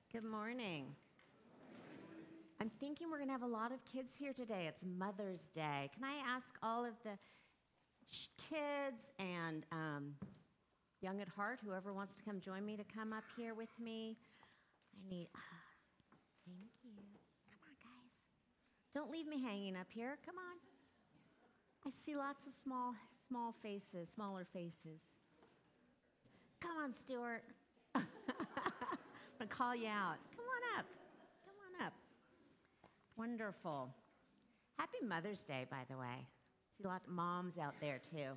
Good morning. I'm thinking we're going to have a lot of kids here today. It's Mother's Day. Can I ask all of the kids and young at heart, whoever wants to come join me, to come up here with me? Thank you. Come on, guys. Don't leave me hanging up here. Come on. I see lots of small faces, smaller faces. Come on, Stuart. I'm going to call you out. Come on up. Come on up. Wonderful. Happy Mother's Day, by the way. See a lot of moms out there, too.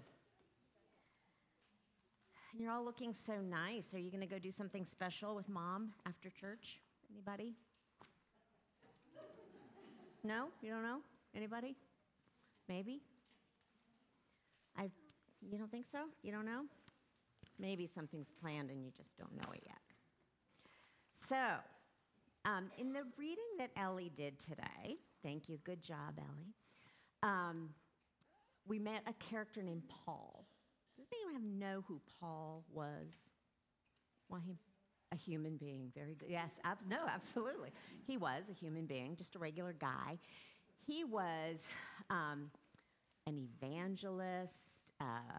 And you're all looking so nice. Are you going to go do something special with Mom after church? Anybody? No? You don't know? Anybody? Maybe? You don't think so? You don't know? Maybe something's planned and you just don't know it yet. So, in the reading that Ellie did today, thank you, good job, Ellie, we met a character named Paul. Does anyone know who Paul was? Why, a human being, very good. Yes, no, absolutely. He was a human being, just a regular guy. He was an evangelist.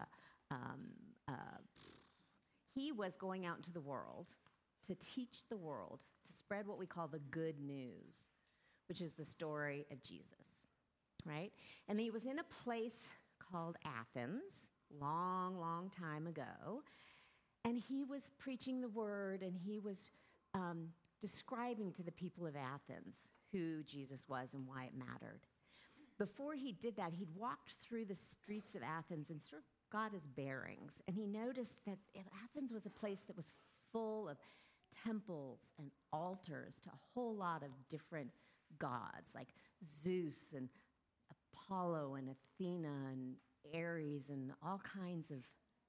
He was going out into the world to teach the world, to spread what we call the good news, which is the story of Jesus, right? And he was in a place called Athens, long time ago, and he was preaching the word, and he was describing to the people of Athens who Jesus was and why it mattered. Before he did that, he'd walked through the streets of Athens and sort of got his bearings, and he noticed that Athens was a place that was full of temples and altars to a whole lot of different gods, like Zeus and Apollo and Athena and Ares and all kinds of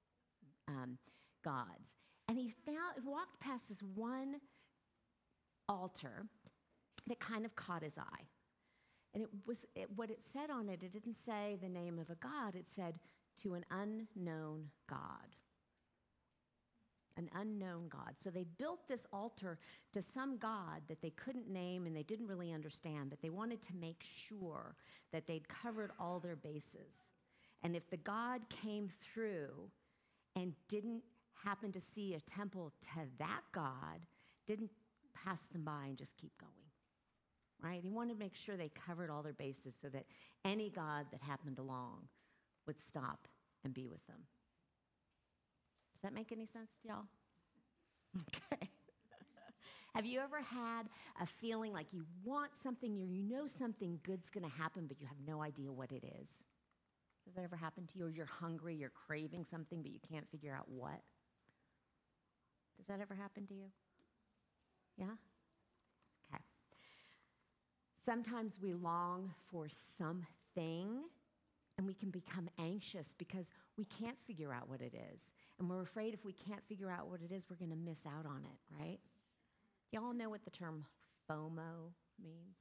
gods. And he walked past this one altar that kind of caught his eye. And what it said on it, it didn't say the name of a god, it said, "To an unknown God." An unknown God. So they built this altar to some God that they couldn't name and they didn't really understand, but they wanted to make sure that they'd covered all their bases. And if the God came through and didn't happen to see a temple to that God, didn't pass them by and just keep going, right? He wanted to make sure they covered all their bases so that any God that happened along would stop and be with them. Does that make any sense to y'all? Okay. Have you ever had a feeling like you want something, or you know something good's going to happen, but you have no idea what it is? Does that ever happen to you? Or you're hungry, you're craving something, but you can't figure out what? Does that ever happen to you? Yeah? Okay. Sometimes we long for something, and we can become anxious because we can't figure out what it is. And we're afraid if we can't figure out what it is, we're going to miss out on it, right? Y'all know what the term FOMO means?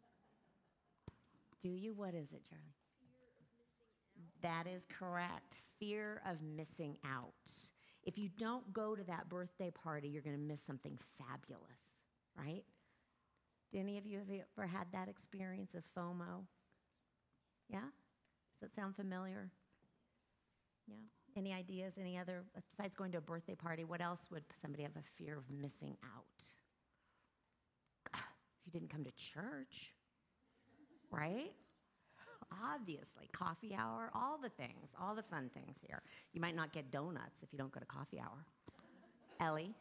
Do you? What is it, Charlie? Fear of missing out. That is correct. Fear of missing out. If you don't go to that birthday party, you're going to miss something fabulous, right? Do any of you have ever had that experience of FOMO? Yeah? Does that sound familiar? Yeah? Any ideas? Any other, besides going to a birthday party, what else would somebody have a fear of missing out? If you didn't come to church, right? Obviously, coffee hour, all the things, all the fun things here. You might not get donuts if you don't go to coffee hour. Ellie?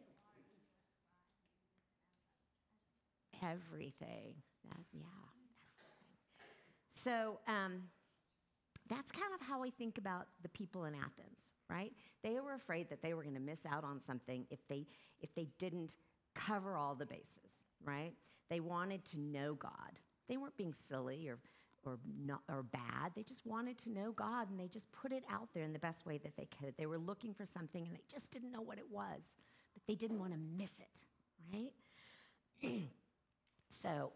Everything. Yeah, everything. So, that's kind of how I think about the people in Athens, right? They were afraid that they were going to miss out on something if they didn't cover all the bases, right? They wanted to know God. They weren't being silly or bad. They just wanted to know God, and they just put it out there in the best way that they could. They were looking for something, and they just didn't know what it was, but they didn't want to miss it, right? So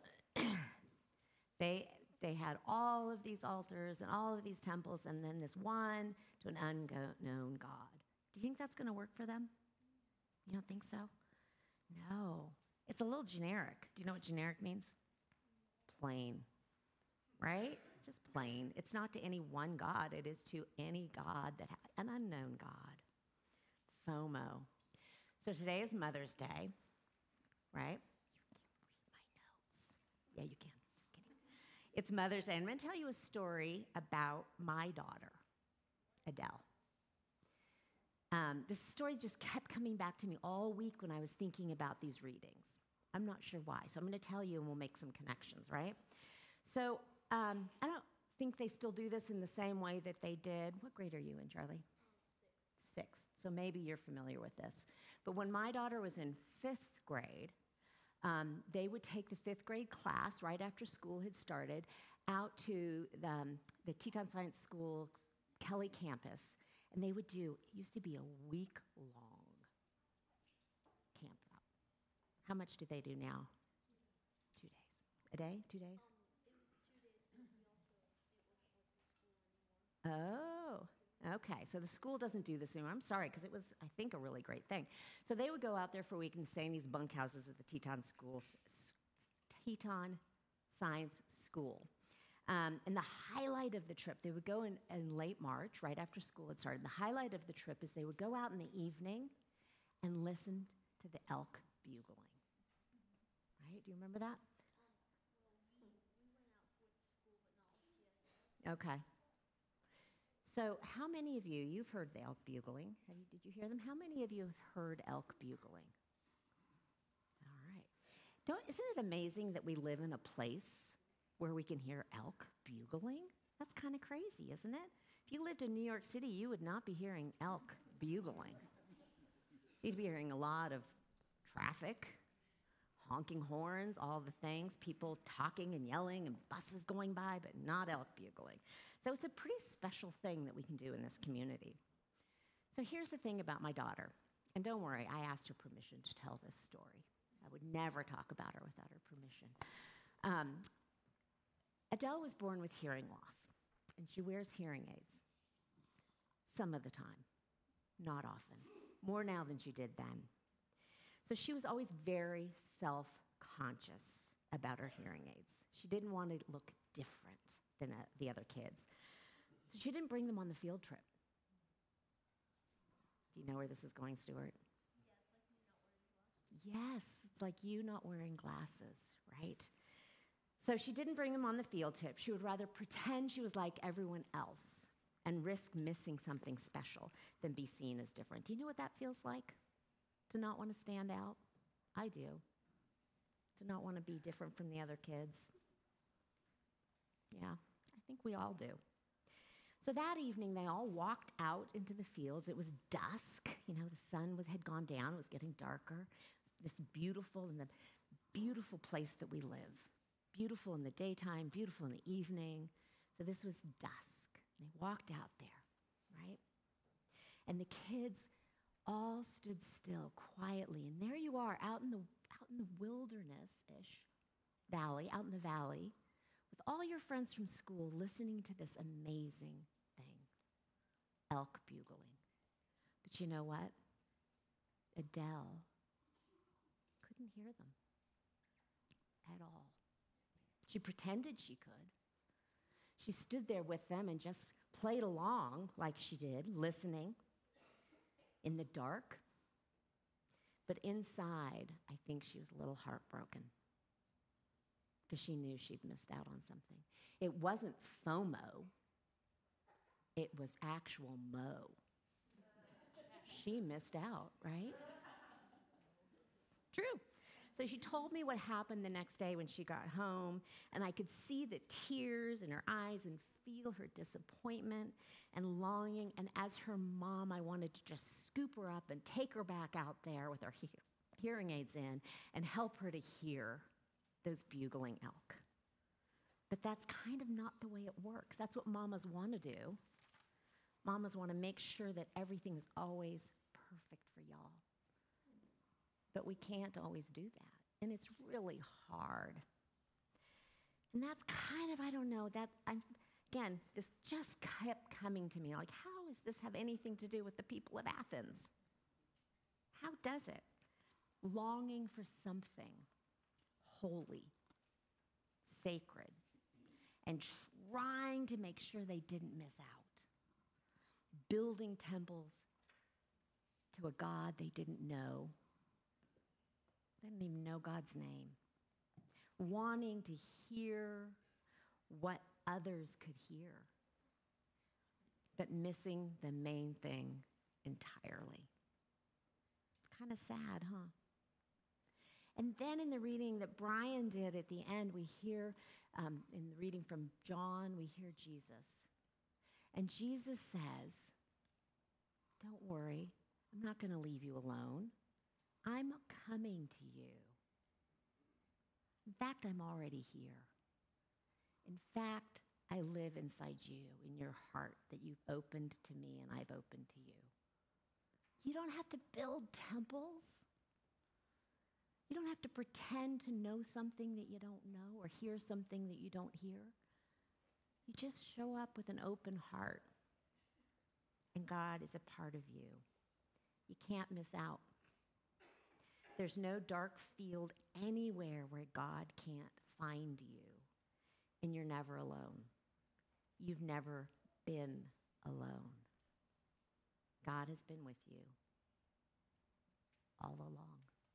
they had all of these altars and all of these temples, and then this one to an unknown God. Do you think that's going to work for them? You don't think so? No. It's a little generic. Do you know what generic means? Plain, right? Just plain. It's not to any one God. It is to any God an unknown God. FOMO. So today is Mother's Day, right? Yeah, you can. Just kidding. It's Mother's Day. I'm going to tell you a story about my daughter, Adele. This story just kept coming back to me all week when I was thinking about these readings. I'm not sure why. So I'm going to tell you and we'll make some connections, right? So I don't think they still do this in the same way that they did. What grade are you in, Charlie? Sixth. So maybe you're familiar with this. But when my daughter was in 5th grade, they would take the 5th grade class right after school had started out to the Teton Science School Kelly campus, and they would do, it used to be a week-long camp out. How much do they do now? 2 days. A day? 2 days? It was 2 days, but it wasn't like the school anymore. Oh, okay. So the school doesn't do this anymore. I'm sorry, because it was, I think, a really great thing. So they would go out there for a week and stay in these bunkhouses at the Teton Science School. And the highlight of the trip, they would go in late March, right after school had started. The highlight of the trip is they would go out in the evening and listen to the elk bugling. Right? Do you remember that? We went out with school, but not with TSS. Okay. So how many of you've heard the elk bugling? Did you hear them? How many of you have heard elk bugling? All right. Isn't it amazing that we live in a place where we can hear elk bugling? That's kind of crazy, isn't it? If you lived in New York City, you would not be hearing elk bugling. You'd be hearing a lot of traffic, honking horns, all the things, people talking and yelling, and buses going by, but not elk bugling. So it's a pretty special thing that we can do in this community. So here's the thing about my daughter. And don't worry, I asked her permission to tell this story. I would never talk about her without her permission. Adele was born with hearing loss, and she wears hearing aids some of the time, not often, more now than she did then. So she was always very self-conscious about her hearing aids. She didn't want to look different than the other kids. So she didn't bring them on the field trip. Do you know where this is going, Stuart? Yes, it's like you not wearing glasses, right? So she didn't bring them on the field trip. She would rather pretend she was like everyone else and risk missing something special than be seen as different. Do you know what that feels like? To not want to stand out? I do. To not want to be different from the other kids. Yeah, I think we all do. So that evening, they all walked out into the fields. It was dusk. You know, the sun had gone down. It was getting darker. This beautiful place that we live. Beautiful in the daytime, beautiful in the evening. So this was dusk. They walked out there, right? And the kids all stood still quietly. And there you are, out in the wilderness-ish valley, out in the valley, with all your friends from school listening to this amazing thing, elk bugling. But you know what? Adele couldn't hear them at all. She pretended she could. She stood there with them and just played along like she did, listening in the dark. But inside, I think she was a little heartbroken because she knew she'd missed out on something. It wasn't FOMO. It was actual Mo. She missed out, right? True. So she told me what happened the next day when she got home, and I could see the tears in her eyes and feel her disappointment and longing. And as her mom, I wanted to just scoop her up and take her back out there with her hearing aids in and help her to hear those bugling elk. But that's kind of not the way it works. That's what mamas want to do. Mamas want to make sure that everything is always perfect for y'all. But we can't always do that. And it's really hard. And that's kind of, I don't know, again, this just kept coming to me. Like, how does this have anything to do with the people of Athens? How does it? longing for something holy, sacred, and trying to make sure they didn't miss out. Building temples to a God they didn't know. They didn't even know God's name. Wanting to hear what others could hear, but missing the main thing entirely. Kind of sad, huh? And then in the reading that Brian did at the end, we hear, in the reading from John, we hear Jesus. And Jesus says, don't worry, I'm not going to leave you alone. I'm coming to you. In fact, I'm already here. In fact, I live inside you, in your heart that you've opened to me and I've opened to you. You don't have to build temples. You don't have to pretend to know something that you don't know or hear something that you don't hear. You just show up with an open heart, and God is a part of you. You can't miss out. There's no dark field anywhere where God can't find you, and you're never alone. You've never been alone. God has been with you all along.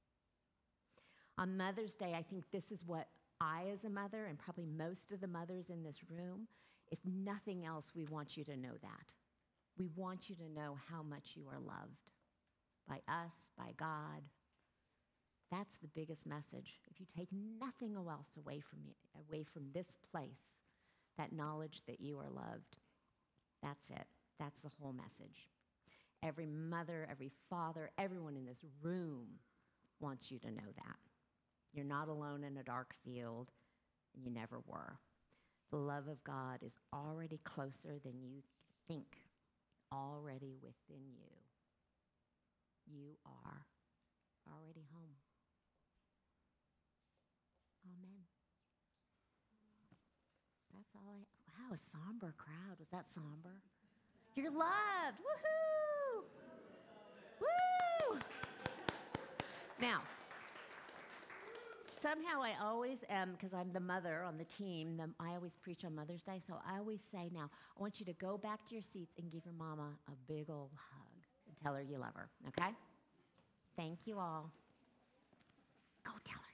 On Mother's Day, I think this is what I, as a mother, and probably most of the mothers in this room, if nothing else, we want you to know that. We want you to know how much you are loved by us, by God. That's the biggest message. If you take nothing else away from this place, that knowledge that you are loved, that's it. That's the whole message. Every mother, every father, everyone in this room wants you to know that. You're not alone in a dark field, and you never were. The love of God is already closer than you think, already within you. You are already home. Amen. That's all wow, a somber crowd. Was that somber? You're loved. Woohoo! Woo! Now, somehow I always am, because I'm the mother on the team, I always preach on Mother's Day, so I always say now, I want you to go back to your seats and give your mama a big old hug and tell her you love her, okay? Thank you all. Go tell her.